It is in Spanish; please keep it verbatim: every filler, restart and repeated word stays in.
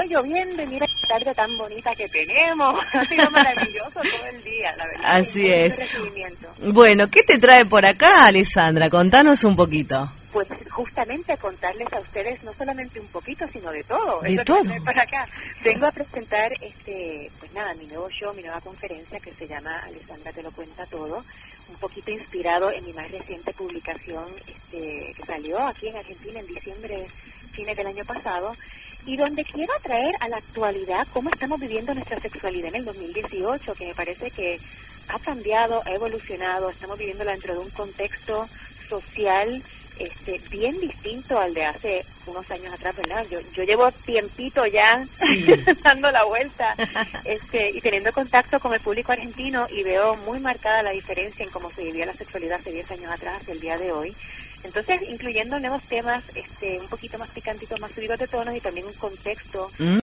lloviendo y mira la tarde tan bonita que tenemos. Ha sido maravilloso todo el día, la verdad. Así es. Recibimiento. Bueno, ¿qué te trae por acá, Alessandra? Contanos un poquito. Pues justamente contarles a ustedes no solamente un poquito, sino de todo. De Eso todo. que para acá. Vengo a presentar, este, pues nada, mi nuevo show, mi nueva conferencia que se llama Alessandra te lo cuenta todo, un poquito inspirado en mi más reciente publicación, este, que salió aquí en Argentina en diciembre, fines del año pasado, y donde quiero traer a la actualidad cómo estamos viviendo nuestra sexualidad en el dos mil dieciocho, que me parece que ha cambiado, ha evolucionado, estamos viviéndola dentro de un contexto social este bien distinto al de hace unos años atrás, ¿verdad? Yo yo llevo tiempito ya sí. dando la vuelta este y teniendo contacto con el público argentino y veo muy marcada la diferencia en cómo se vivía la sexualidad hace diez años atrás hacia el día de hoy. Entonces, incluyendo nuevos temas este un poquito más picantitos, más subidos de tonos y también un contexto mm.